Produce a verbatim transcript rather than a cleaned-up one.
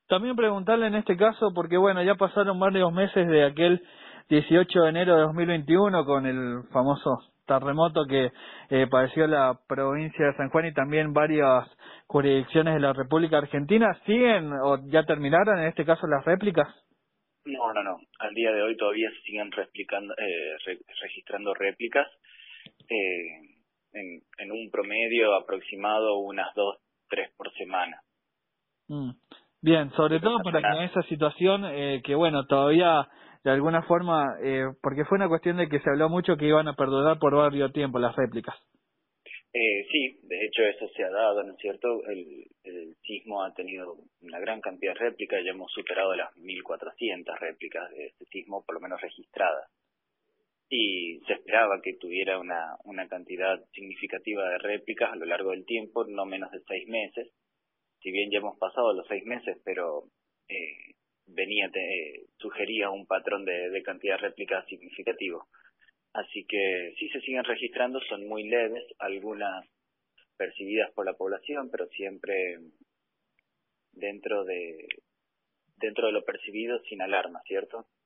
También preguntarle en este caso, porque bueno, ya pasaron varios meses de aquel dieciocho de enero de dos mil veintiuno con el famoso terremoto que eh, padeció la provincia de San Juan y también varias jurisdicciones de la República Argentina. ¿Siguen o ya terminaron en este caso las réplicas? No, no, no. Al día de hoy todavía se siguen replicando, eh, re- registrando réplicas eh, en, en un promedio aproximado unas dos, tres por semana. Mm. Bien, sobre Pero todo esta para que en zona, esa situación, eh, que bueno, todavía de alguna forma, eh, porque fue una cuestión de que se habló mucho que iban a perdurar por varios tiempo las réplicas. eh, sí, de hecho eso se ha dado, ¿no es cierto? El, el sismo ha tenido una gran cantidad de réplicas, ya hemos superado las mil cuatrocientas réplicas de este sismo, por lo menos registradas. Y se esperaba que tuviera una, una cantidad significativa de réplicas a lo largo del tiempo, no menos de seis meses. Si bien ya hemos pasado los seis meses, pero eh, venía, te, sugería un patrón de, de cantidad de réplicas significativo. Así que sí se siguen registrando, son muy leves, algunas percibidas por la población, pero siempre dentro de dentro de lo percibido sin alarma, ¿cierto?